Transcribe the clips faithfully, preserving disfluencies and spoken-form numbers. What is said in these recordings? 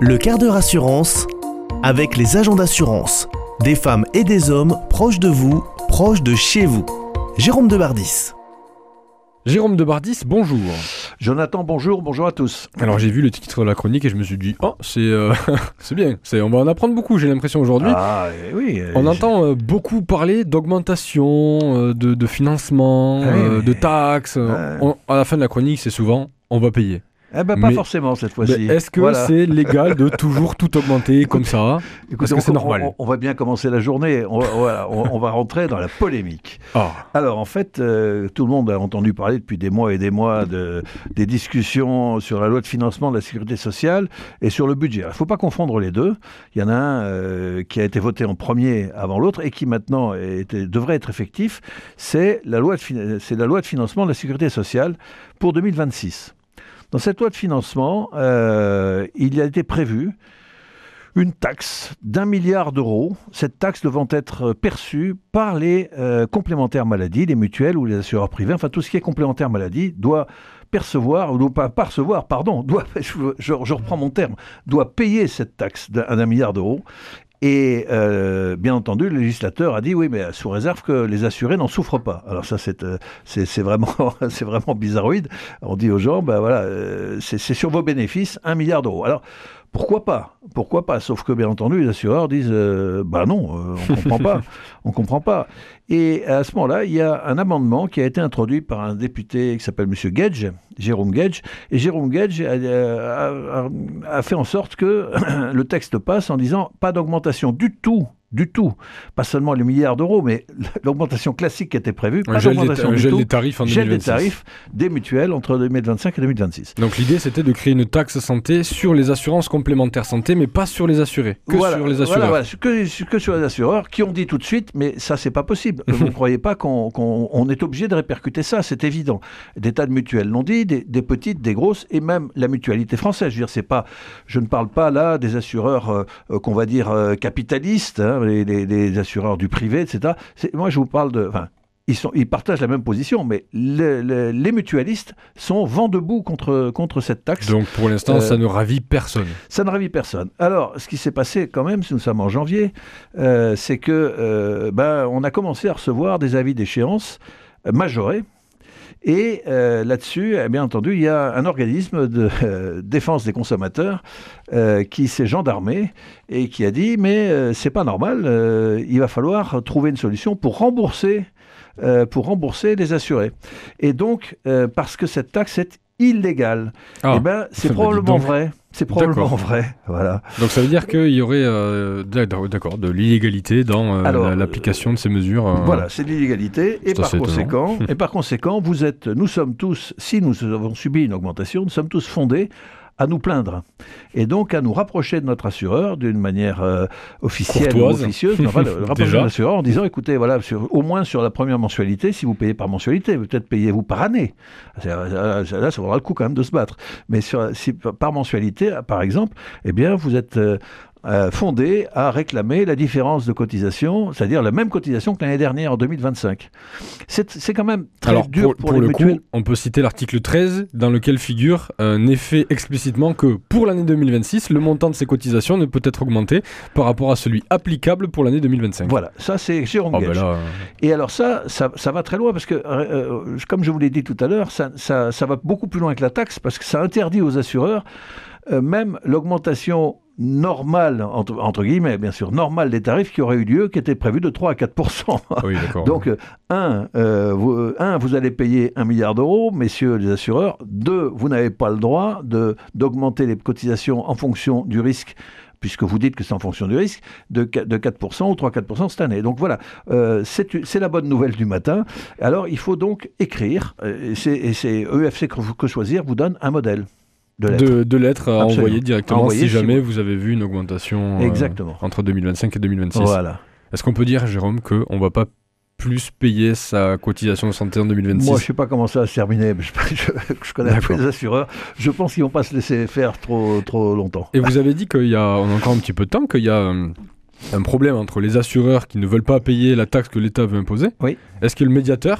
Le quart d'heure assurance avec les agents d'assurance. Des femmes et des hommes proches de vous, proches de chez vous. Jérôme Debardis. Jérôme Debardis, bonjour. Jonathan, bonjour, bonjour à tous. Alors j'ai vu le titre de la chronique et je me suis dit, oh, c'est, euh, c'est bien, c'est, on va en apprendre beaucoup, j'ai l'impression aujourd'hui. Ah oui. On j'ai... entend euh, beaucoup parler d'augmentation, euh, de, de financement, ah, oui, euh, mais... de taxes. Euh... On, à la fin de la chronique, c'est souvent, on va payer. Eh ben, pas mais, forcément cette fois-ci. Est-ce que voilà. c'est légal de toujours tout augmenter comme ça? Est-ce que c'est normal? on, on va bien commencer la journée. On, voilà, on, on va rentrer dans la polémique. Oh. Alors en fait, euh, tout le monde a entendu parler depuis des mois et des mois de, des discussions sur la loi de financement de la sécurité sociale et sur le budget. Il ne faut pas confondre les deux. Il y en a un euh, qui a été voté en premier avant l'autre et qui maintenant est, devrait être effectif. C'est la loi de, c'est la loi de financement de la sécurité sociale pour deux mille vingt-six. Dans cette loi de financement, euh, il a été prévu une taxe d'un milliard d'euros, cette taxe devant être perçue par les euh, complémentaires maladie, les mutuelles ou les assureurs privés, enfin tout ce qui est complémentaire maladie doit percevoir, ou doit pas percevoir, pardon, doit, je, je, je reprends mon terme, doit payer cette taxe d'un, d'un milliard d'euros. Et euh, bien entendu, le législateur a dit oui, mais sous réserve que les assurés n'en souffrent pas. Alors ça, c'est, c'est, c'est, vraiment, c'est vraiment bizarroïde. On dit aux gens, ben voilà, euh, c'est, c'est sur vos bénéfices, un milliard d'euros. Alors, pourquoi pas? Pourquoi pas? Sauf que, bien entendu, les assureurs disent euh, bah non, euh, on comprend pas, on comprend pas. Et à ce moment-là, il y a un amendement qui a été introduit par un député qui s'appelle Monsieur Gage, Jérôme Gage, et Jérôme Gage a, a, a, a fait en sorte que le texte passe en disant pas d'augmentation du tout. Du tout. Pas seulement les milliards d'euros, mais l'augmentation classique qui était prévue, pas gel d'augmentation des, du gel tout. Des tarifs en gel des tarifs des mutuelles entre deux mille vingt-cinq et deux mille vingt-six. Donc l'idée, c'était de créer une taxe santé sur les assurances complémentaires santé, mais pas sur les assurés, que voilà, sur les assureurs. Voilà, voilà, que, que sur les assureurs, qui ont dit tout de suite, mais ça, c'est pas possible. Vous ne croyez pas qu'on, qu'on on est obligé de répercuter ça, c'est évident. Des tas de mutuelles l'ont dit, des, des petites, des grosses, et même la mutualité française. Je veux dire, c'est pas, je ne parle pas là des assureurs euh, qu'on va dire euh, capitalistes, hein, les, les, les assureurs du privé, et cetera. C'est, moi, je vous parle de... Enfin, ils, sont, ils partagent la même position, mais le, le, les mutualistes sont vent debout contre, contre cette taxe. Donc, pour l'instant, euh, ça ne ravit personne. Ça ne ravit personne. Alors, ce qui s'est passé quand même, si nous sommes en janvier, euh, c'est que euh, ben, on a commencé à recevoir des avis d'échéance euh, majorés. Et euh, là-dessus, eh bien entendu, il y a un organisme de euh, défense des consommateurs euh, qui s'est gendarmé et qui a dit « mais euh, c'est pas normal, euh, il va falloir trouver une solution pour rembourser, euh, pour rembourser les assurés ». Et donc, euh, parce que cette taxe est illégale, ah, eh ben, c'est probablement donc... vrai. C'est probablement d'accord. vrai, voilà. Donc ça veut dire qu'il y aurait, euh, d'accord, de l'illégalité dans euh, Alors, l'application de ces mesures. Euh... Voilà, c'est de l'illégalité et par conséquent, et par conséquent, vous êtes, nous sommes tous, si nous avons subi une augmentation, nous sommes tous fondés à nous plaindre et donc à nous rapprocher de notre assureur d'une manière euh, officielle Courtoise. ou officieuse, mais enfin, le, le rapprocher de l'assureur en disant écoutez, voilà, sur, au moins sur la première mensualité, si vous payez par mensualité, peut-être payez-vous par année. Là, ça vaudra le coup quand même de se battre. Mais sur, si, par mensualité, par exemple, eh bien, vous êtes euh, Euh, fondé à réclamer la différence de cotisation, c'est-à-dire la même cotisation que l'année dernière, en deux mille vingt-cinq. C'est, c'est quand même très Alors, dur pour, pour, pour les le mutuelles. coup, on peut citer l'article treize, dans lequel figure un effet explicitement que pour l'année deux mille vingt-six, le montant de ces cotisations ne peut être augmenté par rapport à celui applicable pour l'année deux mille vingt-cinq. Voilà, ça c'est Jérôme oh, Gage. Ben là, euh... Et alors ça, ça, ça va très loin, parce que, euh, comme je vous l'ai dit tout à l'heure, ça, ça, ça va beaucoup plus loin que la taxe, parce que ça interdit aux assureurs euh, même l'augmentation normale, entre, entre guillemets, bien sûr, normale des tarifs qui aurait eu lieu, qui était prévu de trois à quatre pour cent. Oui, d'accord. Donc, un, euh, vous, un, vous allez payer un milliard d'euros, messieurs les assureurs. Deux, vous n'avez pas le droit de, d'augmenter les cotisations en fonction du risque, puisque vous dites que c'est en fonction du risque, de, de quatre pour cent ou trois à quatre pour cent cette année. Donc voilà, euh, c'est, c'est la bonne nouvelle du matin. Alors, il faut donc écrire, et c'est, et c'est E F C que, que choisir vous donne un modèle. De lettres, de, de lettres à Absolument. envoyer directement à envoyer si jamais si vous... vous avez vu une augmentation euh, entre deux mille vingt-cinq et deux mille vingt-six. Voilà. Est-ce qu'on peut dire, Jérôme, qu'on ne va pas plus payer sa cotisation de santé en deux mille vingt-six? Moi, je ne sais pas comment ça va se terminer. Je, je, je connais un peu les assureurs. Je pense qu'ils ne vont pas se laisser faire trop, trop longtemps. Et vous avez dit qu'il y a, on a encore un petit peu de temps, qu'il y a un, un problème entre les assureurs qui ne veulent pas payer la taxe que l'État veut imposer. Oui. Est-ce que le médiateur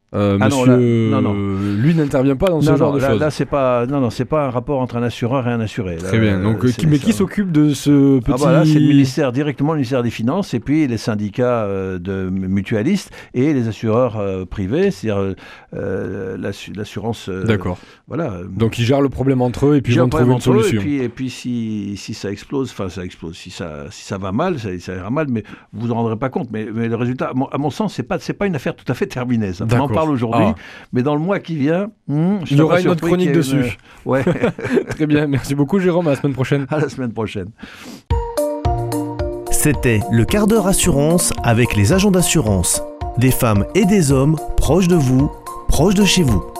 Euh, ah monsieur, non, là, non, non. lui n'intervient pas dans ce non, genre non, de là, choses. Là, c'est pas, non, non, c'est pas un rapport entre un assureur et un assuré. Là, Très bien. Donc, euh, qui, mais ça. qui s'occupe de ce petit... Ah bah là, c'est le ministère, directement le ministère des Finances, et puis les syndicats euh, de mutualistes et les assureurs euh, privés, c'est-à-dire euh, l'assu- l'assurance. Euh, D'accord. Voilà. Donc, ils gèrent le problème entre eux et puis ils J'ai un vont trouver problème une entre eux, solution. Et puis, et puis si, si ça explose, enfin ça explose, si ça, si ça va mal, ça, ça ira mal, mais vous vous en rendrez pas compte. Mais, mais le résultat, à mon, à mon sens, c'est pas, c'est pas une affaire tout à fait terminée. Ça. On en parle aujourd'hui, ah. mais dans le mois qui vient, hmm, je il y aura une pas autre chronique une... dessus. Ouais. Très bien, merci beaucoup Jérôme, à la semaine prochaine. À la semaine prochaine. C'était le quart d'heure assurance avec les agents d'assurance. Des femmes et des hommes proches de vous, proches de chez vous.